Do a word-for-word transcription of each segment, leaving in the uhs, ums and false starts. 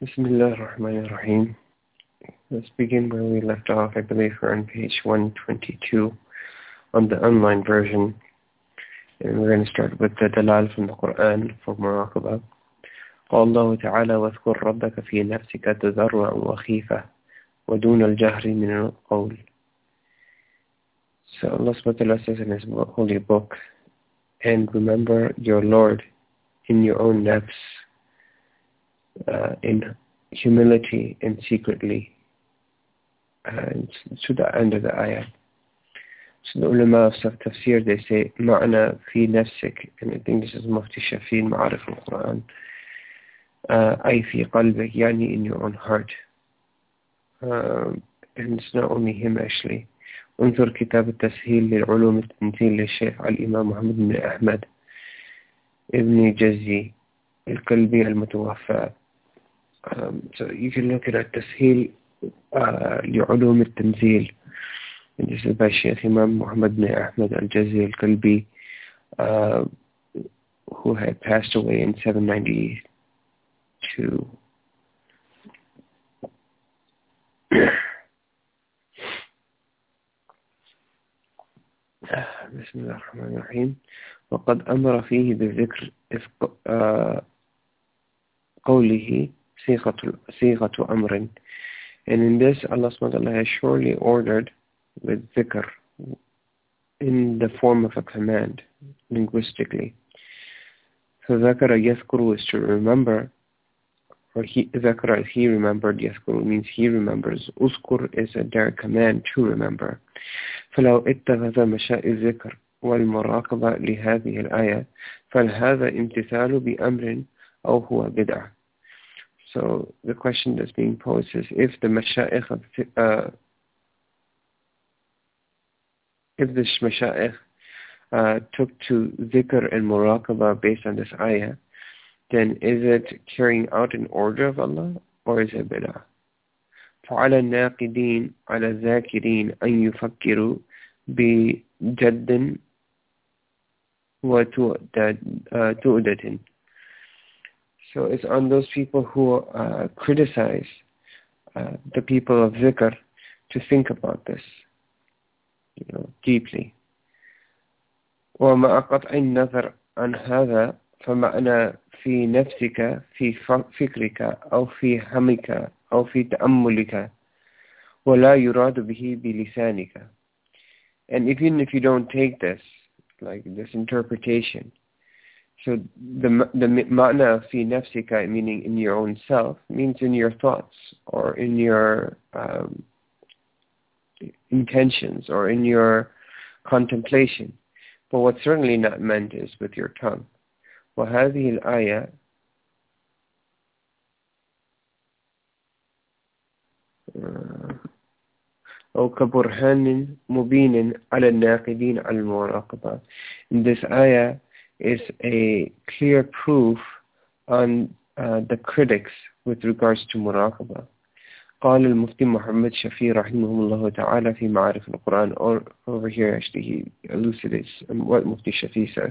Bismillah ar-Rahman ar-Rahim. Let's begin where we left off. I believe we're on page one twenty-two on the online version. And we're going to start with the dalal from the Quran for muraqabah. قال الله تعالى واذكر ربك في نفسك تضرعا وخيفة ودون الجهر من القول. So Allah subhanahu wa ta'ala says in His holy book, and remember your Lord in your own nafs, uh, in humility and secretly. And to the end of the ayah. So the ulama of tafsir, they say ma'na fi nafsik, and I think this is Mufti Shafi in Ma'arif al-Quran, ay fi qalbik, yani in your own heart. Um, and it's not only him actually. انظر كتاب التسهيل للعلوم التنزيل للشيخ الإمام محمد بن أحمد ابن جزي الكلبي المتوفى. Um, so you can look at التسهيل uh, لعلوم التنزيل. And this is by Sheikh Imam Muhammad bin Ahmad al-Jazi al-Kalbi, uh, who had passed away in seven ninety-two. بسم الله الرحمن الرحيم. وقد أمر فيه بذكر قوله صيغة أمر. And in this, Allah subhanahu wa ta'ala has surely ordered with dhikr in the form of a command, linguistically. So ذكر يذكر is to remember, or he, ذكر is he remembered, يذكر means he remembers. أذكر is a direct command to remember. فلو اتخذ مشاء الذكر والمراقبة لهذه الآية فهذا امتثال بأمر أو هو بدعة. So the question that's being posed is, if the masha'ikh of, uh, if the masha'ikh uh, took to dhikr and muraqabah based on this ayah, then is it carrying out an order of Allah or is it bid'ah? فعلى الناقدين على الذاكرين أن يفكروا بجد وتؤدة. So it's on those people who uh, criticize uh, the people of dhikr to think about this, you know, deeply. ومع قطع النظر عن هذا فمعنى في نفسك في فكرك أو في همك أو في تأملك ولا يراد به بلسانك. And even if you don't take this, like this interpretation, so the the ma'na fi nafsika, meaning in your own self, means in your thoughts or in your um, intentions or in your contemplation. But what's certainly not meant is with your tongue. وهذه الآية أو كبرهان مبين على الناقدين على المراقبة. This ayah is a clear proof on uh, the critics with regards to muraqabah. قال المفتي محمد شفيع رحمه الله تعالى في معارف القرآن, or over here actually he elucidates what Mufti Shafi says.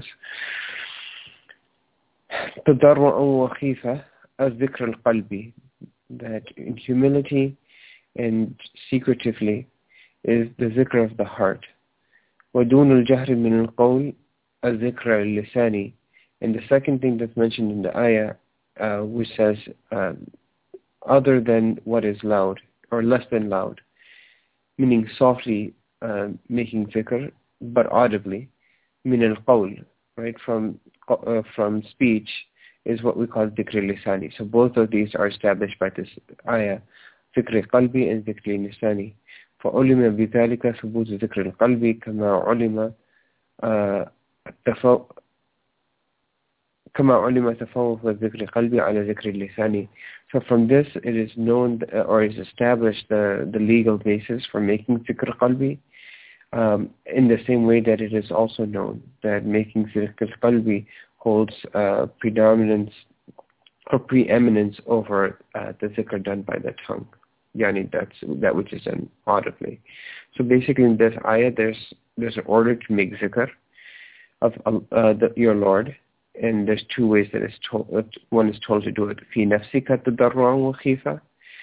تضرعا وخيفة الذكر القلبي, that in humility and secretively is the dhikr of the heart. ودون الجهر من القول الذكر اللساني. And the second thing that's mentioned in the ayah, uh, which says um, other than what is loud or less than loud, meaning softly uh, making dhikr but audibly, min al-qawl, right, from uh, from speech, is what we call dhikr lisani. So both of these are established by this ayah, dhikr qalbi and dhikr lisani. فعلم بذلك ثبوت ذكر القلب كما علم التفو كما علم تفوق ذكر القلب على ذكر اللسان. So from this it is known or is established the, the legal basis for making dhikr qalbi, um, in the same way that it is also known that making dhikr qalbi holds uh, predominance or preeminence over uh, the dhikr done by the tongue. Yani that's that which is done audibly. So basically in this ayah there's there's an order to make zikr of uh, the, your Lord, and there's two ways that it's told. One is told to do it. في نفسك تضرعا وخيفة.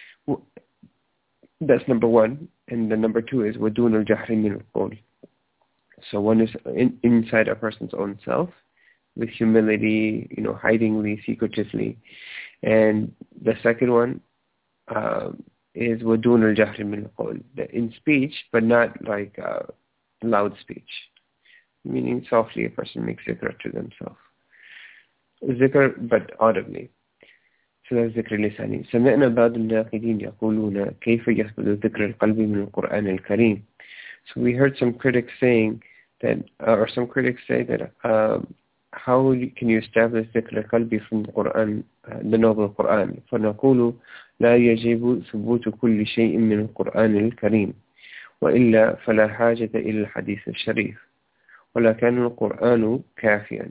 That's number one. And the number two is ودون الجهر من القول. So one is in, inside a person's own self, with humility, you know, hidingly, secretively. And the second one uh, is ودون الجهر من القول, in speech, but not like uh, loud speech. Meaning softly a person makes zikr to themselves. Zikr, but audibly. So that's ذكر لساني. سمعنا بعض الناقدين يقولون كيف يثبت ذكر القلب من القرآن الكريم. So we heard some critics saying that, uh, or some critics say that, um, how can you establish ذكر القلب from the Quran, uh, the noble Quran? فنقول لا يجب ثبوت كل شيء من القرآن الكريم وإلا فلا حاجة إلى الحديث الشريف ولكن القرآن كافيا.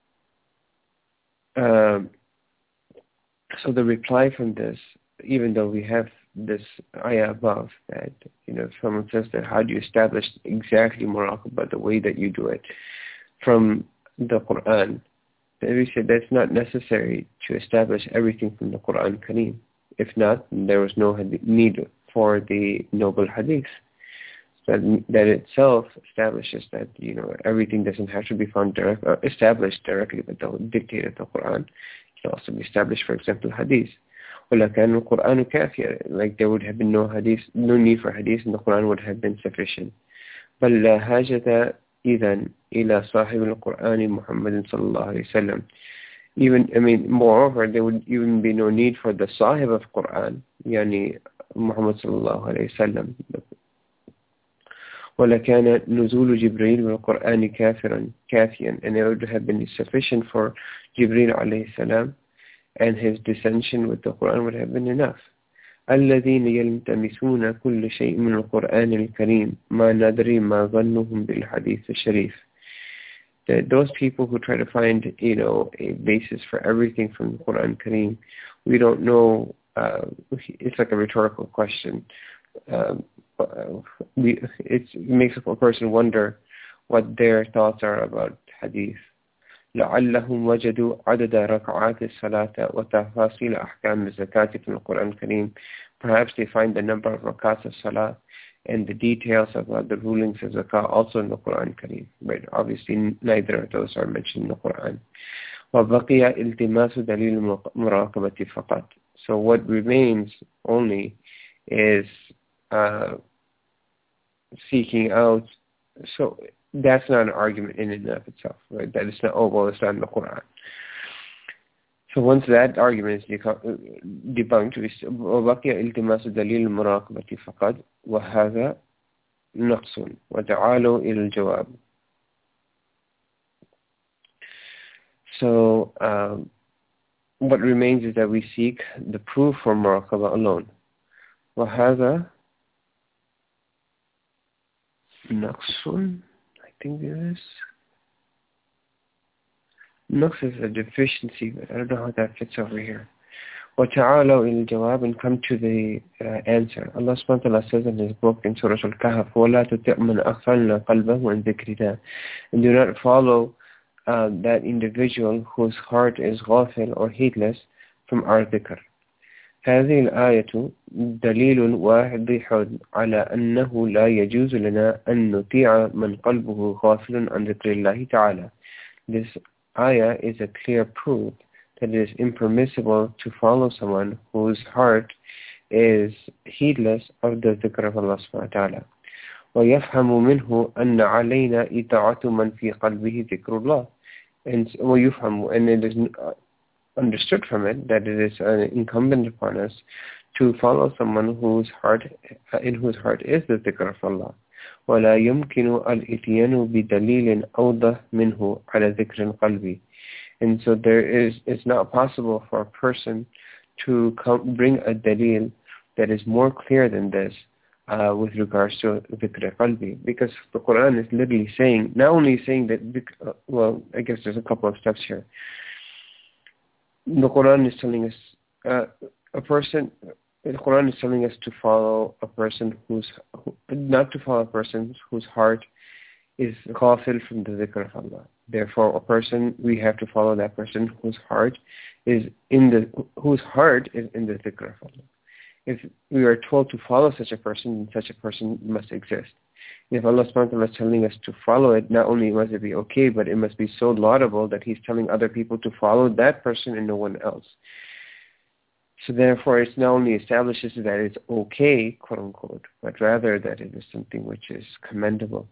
Um, so the reply from this, even though we have this ayah above, that, you know, someone says that how do you establish exactly muraqabah, the way that you do it from the Quran, then we said that's not necessary to establish everything from the Quran Kareem. If not, there was no need for the noble hadith. That, that itself establishes that, you know, everything doesn't have to be found direct, uh, established directly by the dictate of the Quran. It can also be established, for example, hadith. وَلَكَانَ الْقُرْآنُ كَافِيًا. Like there would have been no hadith, no need for hadith, and the Quran would have been sufficient. بَلْ لَا حَاجَةَ إِذًا إِلَى صَاحِبِ الْقُرْآنِ مُحَمَّدٍ صَلَّى اللَّهُ عَلَيْهِ وسلم. Even, I mean, moreover, there would even be no need for the Sahib of Quran, yani Muhammad sallallahu alayhi wasallam. وَلَكَانَ نُزُولُ جِبْرِيلِ وَالْقُرْآنِ كَافِرًا كَافِيًا. And it would have been sufficient for Jibreel alayhi salam, and his dissension with the Quran would have been enough. الَّذِينَ يَلْتَمِسُونَ كُلَّ شَيْءٍ مِنَ الْقُرْآنِ الْكَرِيمِ مَا نَدْرِي مَا ظَنُّهُمْ بِالْحَدِيثِ الشَّرِيفِ. That those people who try to find, you know, a basis for everything from the Quran Kareem, we don't know, uh, it's like a rhetorical question. Um, uh, we, it's, it makes a person wonder what their thoughts are about hadith. لعلهم وجدوا عدد ركعات الصلاة وتفاصيل أحكام الزكاة في القرآن الكريم. Perhaps they find the number of rakats of salah and the details about the rulings of zakah also in the Quran Kareem. But obviously neither of those are mentioned in the Quran. وبقي التماس دليل المراقبة فقط. So what remains only is uh, seeking out. So that's not an argument in and of itself, right? That it's not, oh, well, it's not in the Quran. So once that argument is debunked, وبقي التماس دليل المراقبة فقط وهذا نقص وتعالوا إلى الجواب. So um, what remains is that we seek the proof for muraqabah alone. وهذا نقص, I think it is. Naqs is a deficiency, but I don't know how that fits over here. وَتَعَالَوْا إِلَى الْجَوَابِ, and come to the uh, answer. Allah subhanahu wa ta'ala says in His book in Surah Al-Kahf, وَلَا تُطِعْ مَنْ أَغْفَلْنَا قَلْبَهُ عَنْ ذِكْرِنَا, and do not follow uh, that individual whose heart is ghafil or heedless from our dhikr. هذه الآية دليل واضح على أنه لا يجوز لنا أن نطيع من قلبه غافل عن ذكر الله تعالى. This ayah is a clear proof that it is impermissible to follow someone whose heart is heedless of the dhikr of Allah subhanahu wa ta'ala. ويفهم منه أن علينا إطاعة من في قلبه ذكر الله. And ويفهم, and it is understood from it that it is uh, incumbent upon us to follow someone whose heart, in whose heart is the dhikr of Allah. ولا يمكن الاتيان بدليل أوضح منه على ذكر القلب. And so there is, it's not possible for a person to come, bring a dalil that is more clear than this uh, with regards to dhikr qalbi, because the Quran is literally saying, not only saying that, uh, well, I guess there's a couple of steps here. The Quran is telling us uh, a person, the Quran is telling us to follow a person who's, who, not to follow a person whose heart is ghafil from the dhikr of Allah. Therefore, a person, we have to follow that person whose heart is in the, whose heart is in the dhikr of Allah. If we are told to follow such a person, then such a person must exist. If Allah subhanahu wa ta'ala is telling us to follow it, not only must it be okay, but it must be so laudable that He's telling other people to follow that person and no one else. So therefore, it's not only establishes that it's okay, quote unquote, but rather that it is something which is commendable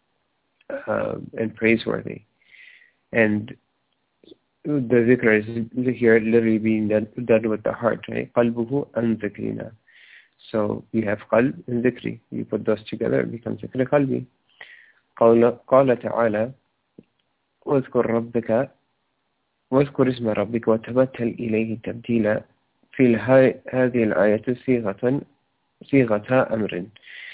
uh, and praiseworthy. And the dhikr is here literally being done, done with the heart, right? قَلْبُهُ أَنْ ذِكْرِنَا. So you have qalb and dhikri. You put those together, it becomes dhikr qalbi. قال تعالى واذكر ربك واذكر اسم ربك وتبتل إليه تبتيلا في هذه الآية صيغة صيغة أمر.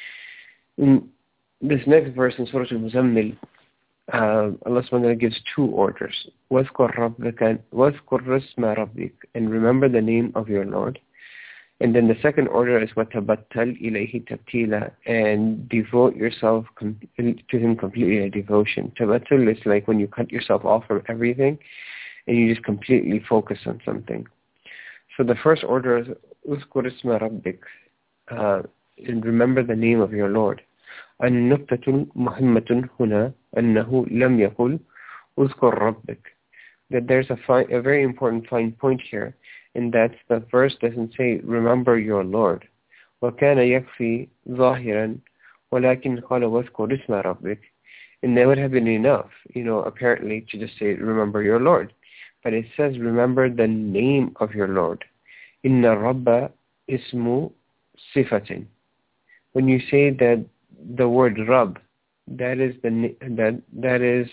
In this next verse in Surah Al-Muzammil, Uh, Allah subhanahu wa ta'ala gives two orders. وَاذْكُرْ رَبَّكَ وَاذْكُرْ اسْمَ رَبِّكَ, and remember the name of your Lord. And then the second order is وَتَبَتَّلْ إِلَيْهِ تَبْتِيلًا, and devote yourself com- to Him completely, a devotion. Tabattul is like when you cut yourself off from everything and you just completely focus on something. So the first order is وَاذْكُرْ اسْمَ رَبِّكَ, uh, and remember the name of your Lord. النقطة مهمة هنا أنه لم يقل اذكر ربك, that there's a, fine, a very important fine point here, and that the verse doesn't say remember your Lord. وكان يكفي ظاهرا ولكن قال واذكر اسم ربك, and that would have been enough, you know, apparently to just say remember your Lord, but it says remember the name of your Lord. إن الرب اسم صفة. When you say that the word Rabb, that is the that that is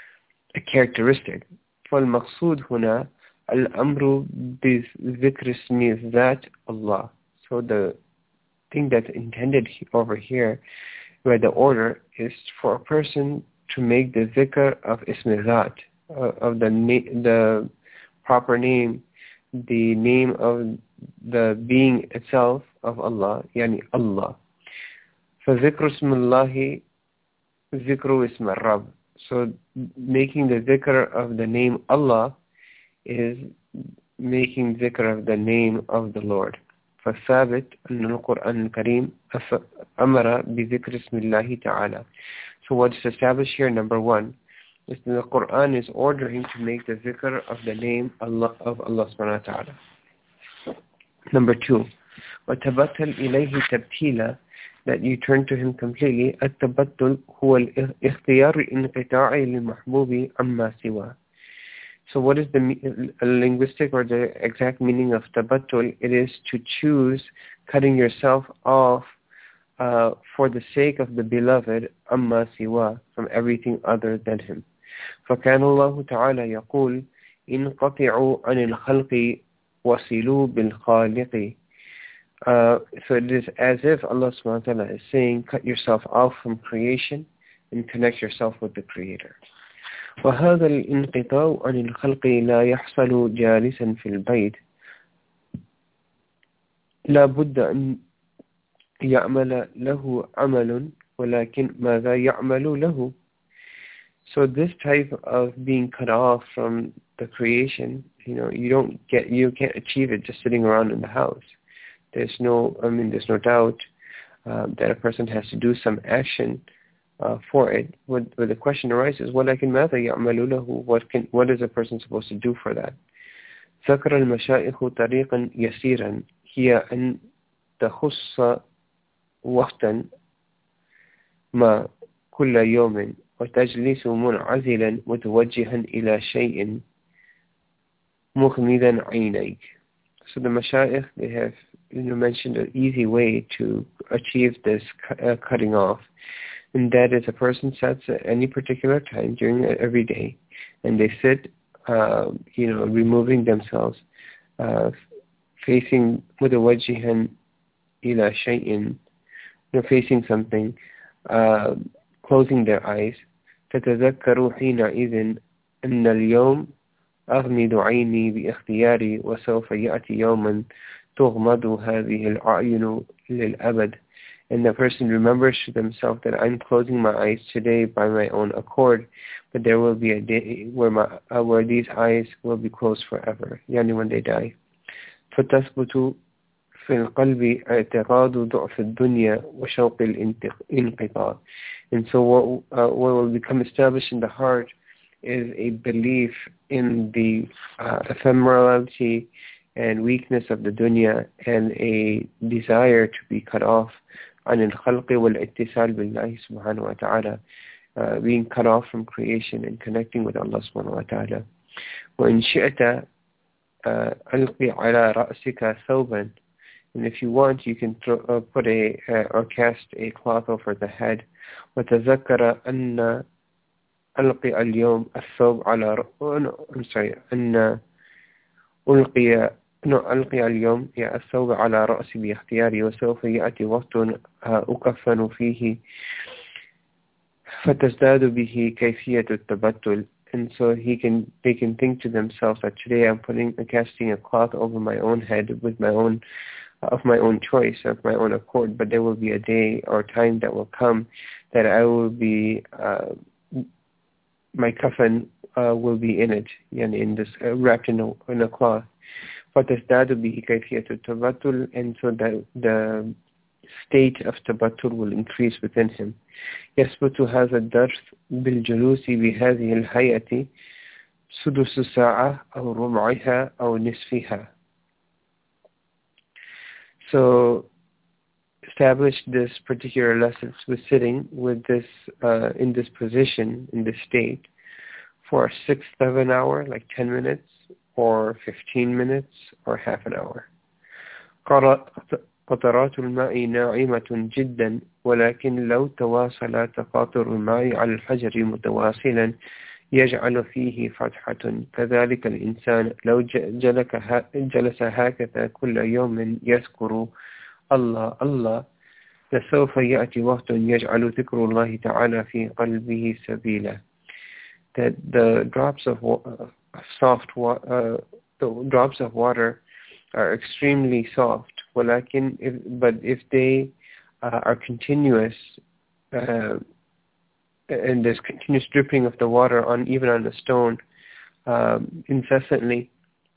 a characteristic. فالمقصود هنا الأمر بذكر اسم ذات الله. So the thing that's intended over here, where the order is for a person to make the zikr of ism Zat, uh, of the na- the proper name, the name of the being itself of Allah, yani Allah. فذكر اسم الله ذكر اسم الرب. So making the dhikr of the name Allah is making dhikr of the name of the Lord. فالثابت أن القرآن الكريم أمر بذكر اسم الله تعالى. So what's established here, number one, is that the Quran is ordering to make the dhikr of the name Allah of Allah subhanahu wa ta'ala. Number two, وتبتل إليه تبتيلا, that you turn to Him completely. التبتل هو الاختيار الانقطاع للمحبوب عما سواه. So what is the linguistic or the exact meaning of tabattul? It is to choose cutting yourself off uh, for the sake of the beloved amma siwa, from everything other than Him. فكان الله تعالى يقول انقطعوا عن الخلق وصلوا بالخالق. Uh, so it is as if Allah subhanahu wa ta'ala is saying, cut yourself off from creation and connect yourself with the Creator. وهذا الانقطاع عن الخلق لا يحصل جالسا في البيت لا بد أن يعمل له عمل ولكن ماذا يعمل له. So this type of being cut off from the creation, you know, you don't get, you can't achieve it just sitting around in the house. There's no, I mean, there's no doubt uh, that a person has to do some action uh, for it. What, what the question arises, وَلَكِنْ مَاذَا يَعْمَلُ لَهُ? What can, what is a person supposed to do for that? ذكر المشائخ طريقا يسيرا هي أن تخص وقتا ما كل يوم وتجلس منعزلا متوجها إلى شيء مغمضا عينيك. So the mashayikh, they have, you know, mentioned an easy way to achieve this uh, cutting off, and that is a person sits at any particular time during every day, and they sit, uh, you know, removing themselves, uh, facing mutawajihan ila shay'in, you know, facing something, uh, closing their eyes. تتذكر حينئذ أن اليوم أغمض عيني باختياري وسوف يأتي يوما تغمض هذه الأعين للأبد. And the person remembers to themselves that I'm closing my eyes today by my own accord, but there will be a day where my uh, where these eyes will be closed forever, yani when they die. فَتَثْبُتُ في القلب اعتقاد ضعف الدنيا وشوق الانقطاع. And so what, uh, what will become established in the heart is a belief in the uh, ephemerality and weakness of the dunya, and a desire to be cut off عن الخلق والاتصال بالله سبحانه وتعالى, uh, being cut off from creation and connecting with Allah subhanahu wa ta'ala. وإن شئت ألقي على رأسك ثوبا, and if you want, you can throw, uh, put a uh, or cast a cloth over the head. وتذكر أن ألقي اليوم الثوب على ر... oh, no, I'm sorry أن ألقي no ألقي اليوم يا الثوب على رأسي باختياري وسوف يأتي وقت أكفن فيه فتزداد به كيفية التبتل. And so he can, they can think to themselves that today I'm putting, casting a cloth over my own head with my own, of my own choice, of my own accord. But there will be a day or time that will come that I will be, uh, my coffin uh, will be in it, yani in this uh, wrapped in a, in a cloth. فَتَزْدَادُ بِهِ كَيْفِيَةُ التَّبَتُّلِ, and so that the state of tabattul will increase within him. يثبت هذا الدرس بالجلوس بهذه الهيئة سدس ساعة أو ربعها أو نصفها. So establish this particular lesson with sitting with this uh, in this position, in this state, for a sixth of an hour, like ten minutes, or fifteen minutes, or half an hour. قطرات الماء ناعمة جدا، ولكن لو تواصل تقاطر الماء على الحجر متواصلا يجعل فيه فتحة. كذلك الإنسان لو جلس هكذا كل يوم يذكر الله الله لسوف يأتي وقت يجعل ذكر الله تعالى في قلبه سبيلا. That the drops of uh, soft wa- uh, the drops of water are extremely soft, ولكن if, but if they uh, are continuous uh, and there's continuous dripping of the water on even on the stone um, incessantly,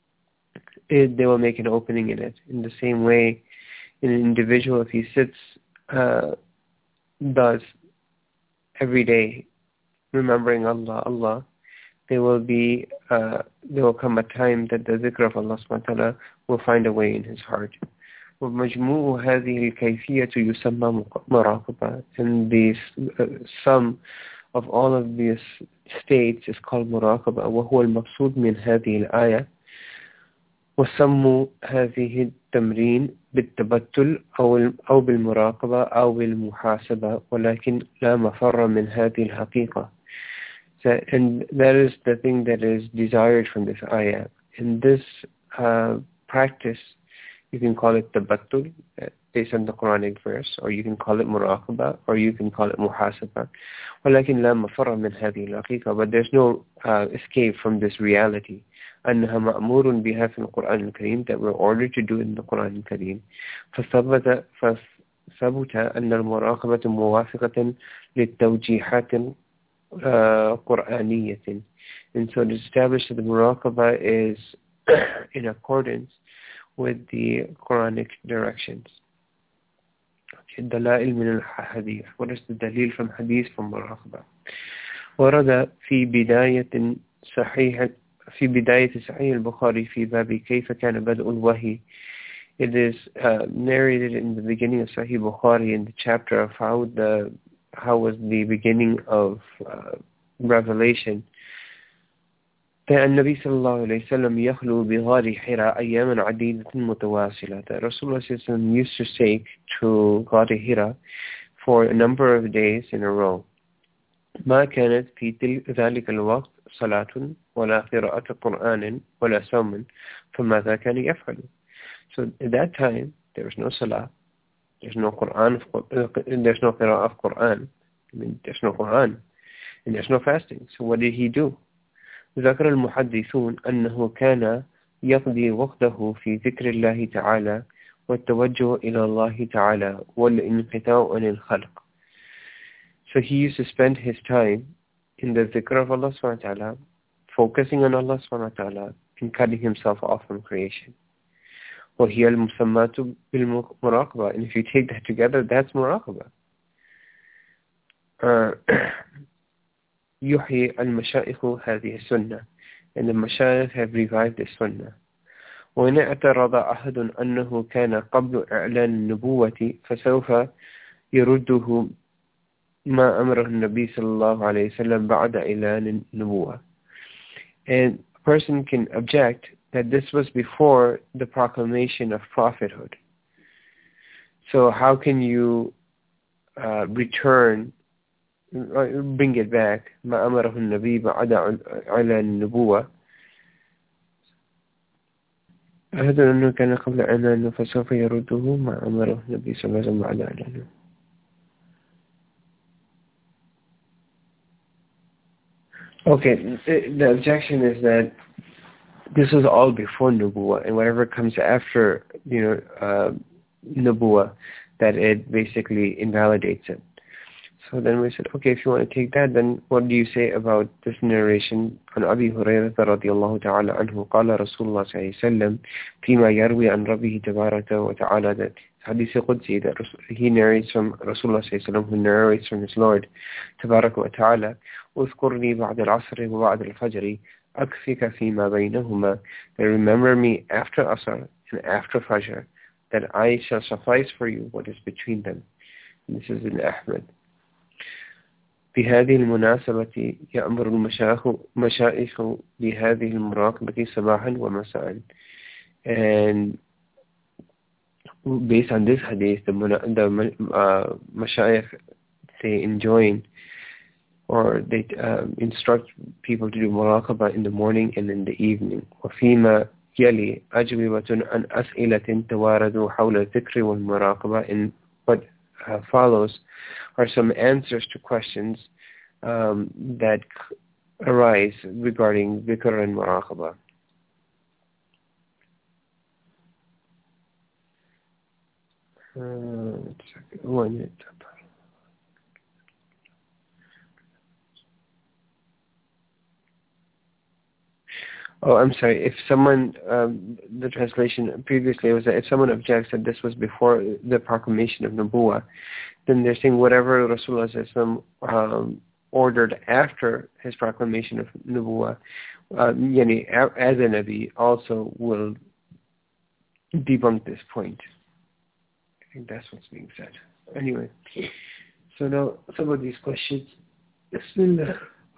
it, they will make an opening in it. In the same way, in an individual, if he sits uh, does every day remembering Allah, Allah, there will be uh, there will come a time that the dhikr of Allah subhanahu wa ta'ala will find a way in his heart. ومجموع هذه الكيفية يسمى مراقبة, and the uh, sum of all of these states is called مراقبة. وهو المقصود من هذه الآية. وسموا هذه التمرين بالتبتل أو أو بالمراقبة أو بالمحاسبة، ولكن لا مفر من هذه الحقيقة. So, and that is the thing that is desired from this ayah. In this uh, practice, you can call it tabattul, based on the Quranic verse, or you can call it muraqabah, or you can call it muhasabah. ولكن لا مفر من هذه الحقيقة, but there's no uh, escape from this reality. أنها مأمور بها في القرآن الكريم, that we're ordered to do in the Quran الكريم. فثبت فثبت أن المراقبة موافقة للتوجيهات قرآنية. And so to establish that the muraqabah is in accordance with the Quranic directions. الدلائل من الحديث. What is the dalil from hadith from muraqabah? ورد في بداية صحيح في بداية صحيح البخاري في باب كيف كان بدء الوحي. It is uh, narrated in the beginning of Sahih Bukhari in the chapter of how the how was the beginning of uh, revelation. كان النبي صلى الله عليه وسلم يخلو بغار حراء أياما عديدة متواصلة. That Rasulullah صلى الله عليه وسلم used to take to غار Hira for a number of days in a row. ما كانت في ذلك الوقت صلاة ولا قراءة قرآن ولا صوم فماذا كان يفعل. So at that time there was no salah, there's no Quran, there's no qira'ah of Quran, I mean there's no Quran, and there's no fasting. So what did he do? ذكر المحدثون أنه كان يقضي وقته في ذكر الله تعالى والتوجه إلى الله تعالى والانقطاع عن الخلق. So he used to spend his time in the dhikr of Allah subhanahu wa ta'ala, focusing on Allah subhanahu wa ta'ala, and cutting himself off from creation. وهي المسمات بالمراقبة. And if you take that together, that's muraqabah. يحيي المشايخ هذه السنة. And the mashayikh have revived this sunnah. وإن اعترض أحد أنه كان قبل إعلان النبوة فسوف يرده ما أمره النبي صلى الله عليه وسلم بعد إعلان النبوة. And a person can object that this was before the proclamation of prophethood. So how can you uh, return, bring it back, ما أمره النبي بعد إعلان النبوة هذا أنه كان قبل إعلانه فسوف يرده ما أمره النبي صلى الله عليه وسلم بعد إعلانه. Okay, the, the objection is that this was all before Nubuwa, and whatever comes after, you know, uh, Nubuwa, that it basically invalidates it. So then we said, okay, if you want to take that, then what do you say about this narration on Abi Hurairah radiyallahu ta'ala anhu, قال رسول الله صلى الله عليه وسلم فيما يروي عن ربه تبارك وتعالى, that Hadith Qudsi, that he narrates from Rasulullah sallallahu alaihi wasallam, who narrates from his Lord تبارك وتعالى, اذكرني بعد العصر وبعد الفجر أكفك فيما بينهما, that remember me after Asr and after Fajr, that I shall suffice for you what is between them. And this is in Ahmad. بهذه المناسبة يأمر المشايخ مشايخ بهذه المراقبة صباحا ومساء. And based on this hadith, the, the uh, mashayikh, they enjoin or they uh, instruct people to do muraqabah in the morning and in the evening. وفيما يلي أجوبة عن أسئلة توارد حول الذكر والمراقبة. And what uh, follows are some answers to questions um, that arise regarding dhikr and muraqabah. Uh, one minute. Oh, I'm sorry. If someone, um, the translation previously was that if someone objects that this was before the proclamation of Nubuwah, then they're saying whatever Rasulullah um, ordered after his proclamation of Nubuwah, uh, yani, as a Nabi, also will debunk this point. I think that's what's being said. Anyway, so now some of these questions. Bismillah.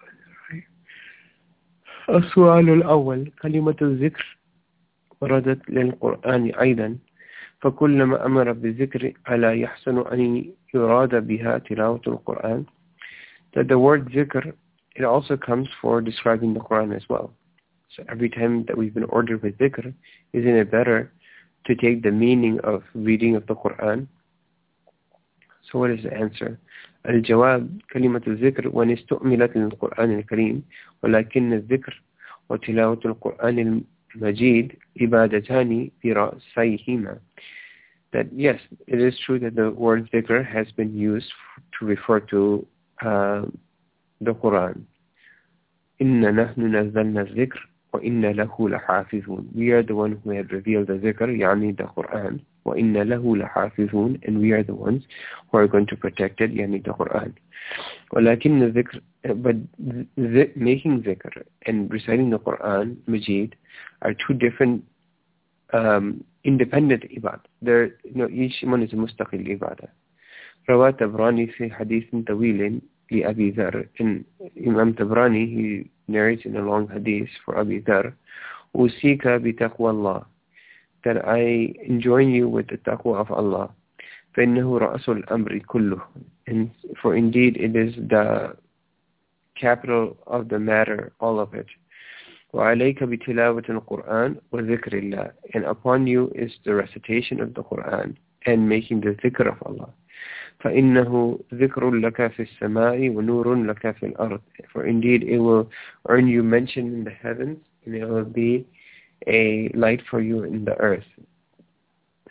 السؤال الأول كلمة الذكر وردت للقرآن أيضا فكلما أمر بالذكر ألا يحسن أن يراد بها تلاوة القرآن. That the word zikr, it also comes for describing the Quran as well. So every time that we've been ordered with zikr, isn't it better to take the meaning of reading of the Quran? So what is the answer? الجواب كلمة الذكر وإن استعملت للقرآن الكريم ولكن الذكر وتلاوة القرآن المجيد عبادتان برأسيهما. That yes, it is true that the word dhikr has been used to refer to uh, the Quran. إِنَّا نَحْنُ نَزَّلْنَا الذِّكْرَ وَإِنَّا لَهُ لَحَافِظُونَ. We are the one who have revealed the dhikr, يعني the Quran. وَإِنَّا لَهُ لَحَافِظُونَ. And we are the ones who are going to protect it, يعني the Quran. وَلَكِنَّ الذِّكْر, but th- making dhikr and reciting the Quran, Majid, are two different um, independent ibadah. They're, you know, each one is a mustaqil ibadah. روى تبراني في حديث طويل لأبي ذر. And Imam Tabrani, he narrates in a long hadith for Abi Dhar, أوصيك بتقوى الله, that I enjoin you with the taqwa of Allah. فإنه رأس الأمر كله. And for indeed it is the capital of the matter, all of it. وعليك بتلاوة القرآن وذكر الله. And upon you is the recitation of the Quran and making the dhikr of Allah. فإنه ذكر لك في السماء ونور لك في الأرض. For indeed it will earn you mention in the heavens and it will be a light for you in the earth.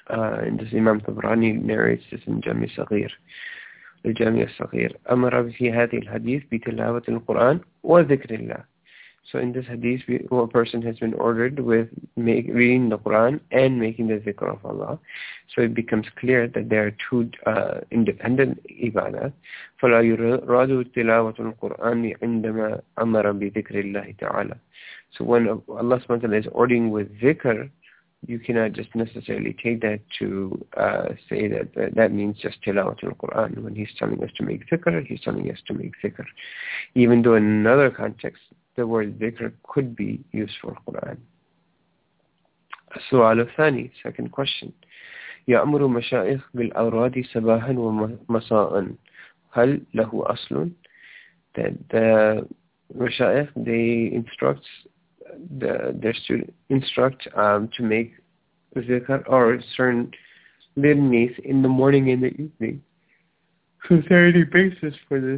uh, and this Imam Tabrani narrates this in Jami Saghir, the Jami Saghir. أمر في هذه الحديث بتلاوة القرآن وذكر الله. So in this hadith, we, one person has been ordered with make, reading the Quran and making the zikr of Allah. So it becomes clear that there are two uh, independent ibadah. فَلَا يُرَادُ تِلَاوَةُ الْقُرْآنِ عِنْدَمَا أَمَرَ بِذِكْرِ اللَّهِ تَعَالَى. So when Allah subhanahu wa ta'ala is ordering with zikr, you cannot just necessarily take that to uh, say that uh, that means just tilawatul Quran. When He's telling us to make zikr, He's telling us to make zikr. Even though in another context, the word dhikr could be used for Quran. السؤال الثاني, second question. يأمر مشايخ بالأوراد صباحا ومساء هل له أصل? That the mashayikh, they instruct the, their students instruct um, to make dhikr or certain litanies in the morning and the evening. So is there any basis for this?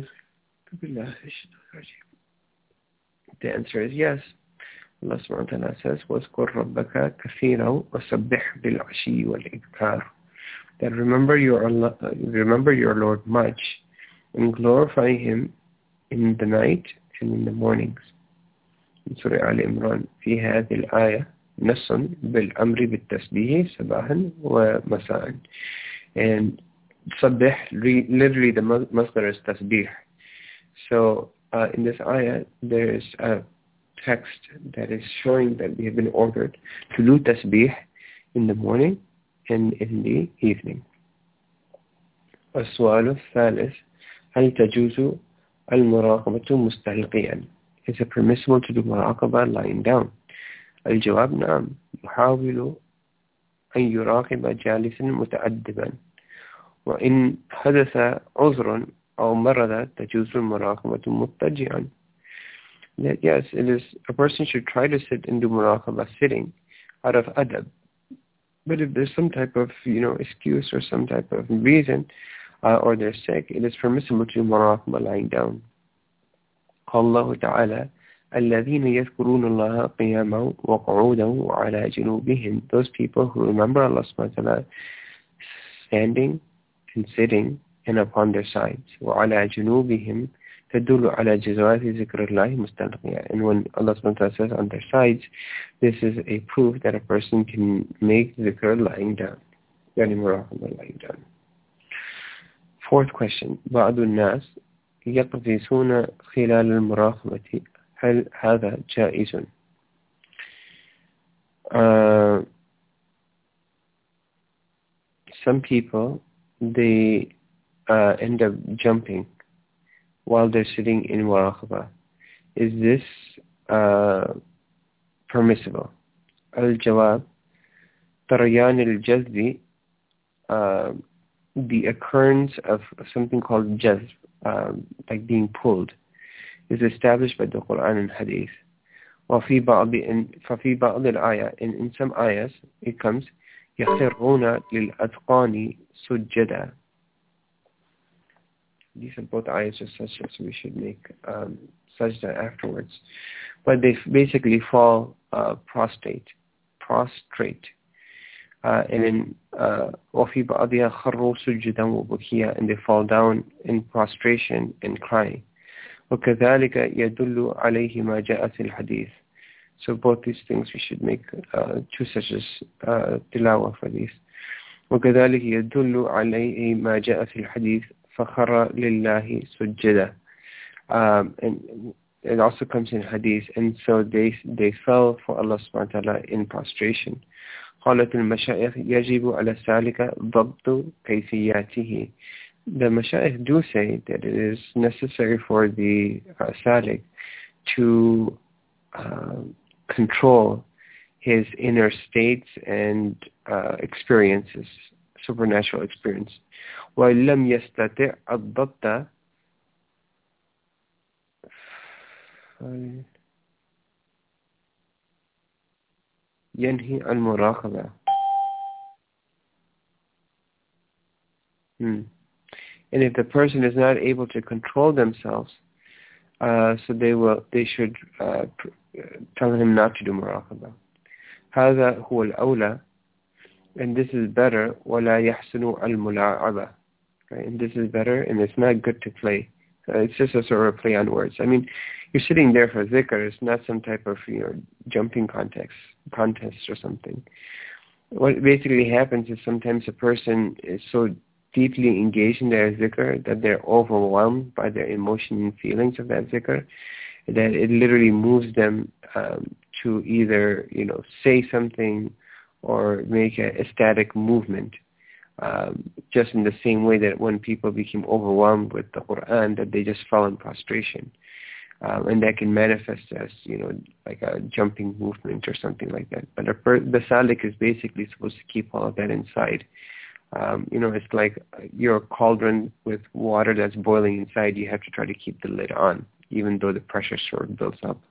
The answer is yes. Allah subhanahu wa ta'ala says, وَاذْكُرْ رَبَّكَ كَثِيرًا وَسَبِّحْ بِالْعَشِيِّ وَالْإِبْكَارِ. That remember your Allah, remember your Lord much and glorify Him in the night and in the mornings. In Surah Al-Imran, في هذه الآية نص بالأمر بالتسبيح صباحا ومساء. And sabbih, literally the masdar is tasbih. So Uh, in this ayah, there is a text that is showing that we have been ordered to do tasbih in the morning and in the evening. السؤال الثالث هل تجوز المراقبة مستلقيا? Is it permissible to do muraqabah lying down? الجواب نعم. يحاول أن يراقب جالسا متأدبا وإن حدث عذر أو مرض تجوز المراقبة مضطجعا. That yes, it is, a person should try to sit and do muraqabah sitting out of adab. But if there's some type of, you know, excuse or some type of reason, uh, or they're sick, it is permissible to do muraqabah lying down. قال الله تعالى الذين يذكرون الله قياما وقعودا وعلى جنوبهم. Those people who remember Allah subhanahu wa ta'ala standing and sitting and upon their sides. وَعَلَى جُنُوبِهِمْ تَدُلُّ عَلَى جَوَازِ ذِكْرِ اللَّهِ مُسْتَلْقِيًا. And when Allah subhanahu wa ta'ala says on their sides, this is a proof that a person can make dhikr lying down. يعني مراقبة lying down. Fourth question. بعض الناس يقفزون خلال المراقبة هل هذا جائز؟ Uh, some people, they Uh, end up jumping while they're sitting in muraqabah. Is this uh, permissible? Al-Jawab, Tarayan al-Jazbi, uh, the occurrence of something called jazb, um, like being pulled, is established by the Quran and Hadith. وفي بعض ففي بعض الآية, in, in some ayahs, it comes يخرون للأذقان سجدا. These are both ayahs are such as we should make um, sajda afterwards. But they basically fall uh, prostrate, prostrate. Uh, and then, وَفِي بَعْضِهَا خَرُّوا سُجُّدًا وَبُكِيًا, and they fall down in prostration and crying. وَكَذَلِكَ يَدُلُّ عَلَيْهِ مَا جَاءَ فِي الْحَدِيثِ. So both these things we should make uh, two sajdas uh, tilawah for these. وَكَذَلِكَ يَدُلُّ عَلَيْهِ مَا جَاءَ فِي الْحَدِيثِ فَخَرَّ لِلَّهِ سُجَّدًا. Um, and it also comes in hadith, and so they they fell for Allah subhanahu wa ta'ala in prostration. قالت المشايخ يجب على السالك ضبط كيفياته. The mashayikh do say that it is necessary for the uh, salik to uh, control his inner states and uh, experiences, supernatural experience. وَإِن لَمْ يَسْتَطِعْ الضَّبْطَ ينهي المراقبة. Hmm. And if the person is not able to control themselves, uh, so they will, they should uh, tell him not to do muraqabah. هذا هو الأولى. and this is better. وَلَا يَحْسُنُ الْمُلَاعَبَةِ. Right? And this is better, and it's not good to play. Uh, it's just a sort of play on words. I mean, you're sitting there for zikr. It's not some type of, you know, jumping contest, contest or something. What basically happens is sometimes a person is so deeply engaged in their zikr that they're overwhelmed by their emotion and feelings of that zikr, that it literally moves them um, to either, you know, say something or make a ecstatic movement. Um, just in the same way that when people became overwhelmed with the Quran, that they just fell in prostration. Um, and that can manifest as, you know, like a jumping movement or something like that. But a per- the salik is basically supposed to keep all of that inside. Um, you know, it's like your cauldron with water that's boiling inside. You have to try to keep the lid on, even though the pressure sort of builds up.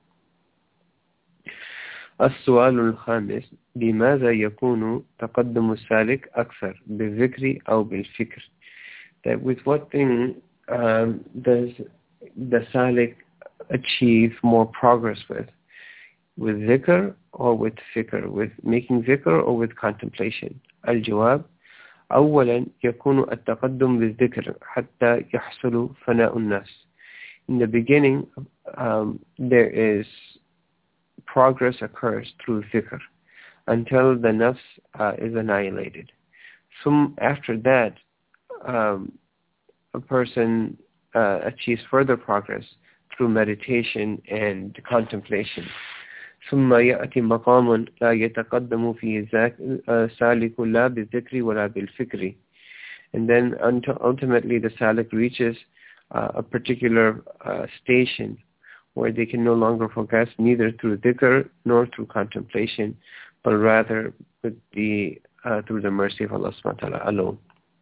السؤال الخامس بماذا يكون تقدم السالك أكثر بالذكر أو بالفكر? That with what thing um, does the salik achieve more progress with? With dhikr or with fikr? With making dhikr or with contemplation? الجواب أولا يكون التقدم بالذكر حتى يحصل فناء النفس. In the beginning, um, there is progress occurs through dhikr until the nafs uh, is annihilated. So after that, um, a person uh, achieves further progress through meditation and contemplation. ثم يأتي مقام لا يتقدم فيه سالك لا بالذكر ولا بالفكر. And then until ultimately the salik reaches uh, a particular uh, station where they can no longer progress neither through dhikr nor through contemplation, but rather with the uh, through the mercy of Allah subhanahu wa ta'ala alone.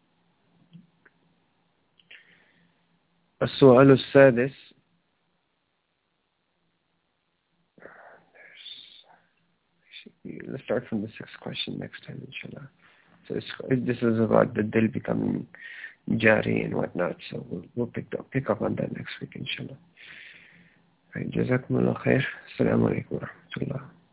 السؤال السادس. Let's start from the sixth question next time, inshallah. So it's, this is about the dil becoming jari and whatnot. So we'll, we'll pick up pick up on that next week, inshallah. Right, jazakumullah khair. Assalamu alaikum wa rahmatullah.